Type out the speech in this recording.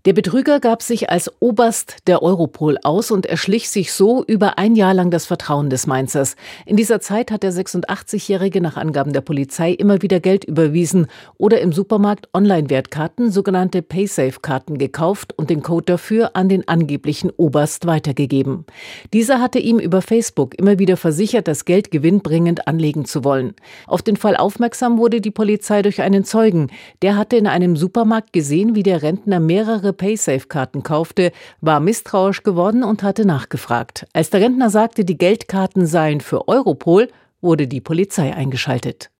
Der Betrüger gab sich als Oberst der Europol aus und erschlich sich so über ein Jahr lang das Vertrauen des Mainzers. In dieser Zeit hat der 86-Jährige nach Angaben der Polizei immer wieder Geld überwiesen oder im Supermarkt Online-Wertkarten, sogenannte Paysafe-Karten, gekauft und den Code dafür an den angeblichen Oberst weitergegeben. Dieser hatte ihm über Facebook immer wieder versichert, das Geld gewinnbringend anlegen zu wollen. Auf den Fall aufmerksam wurde die Polizei durch einen Zeugen. Der hatte in einem Supermarkt gesehen, wie der Rentner mehrere Paysafe-Karten kaufte, war misstrauisch geworden und hatte nachgefragt. Als der Rentner sagte, die Geldkarten seien für Europol, wurde die Polizei eingeschaltet.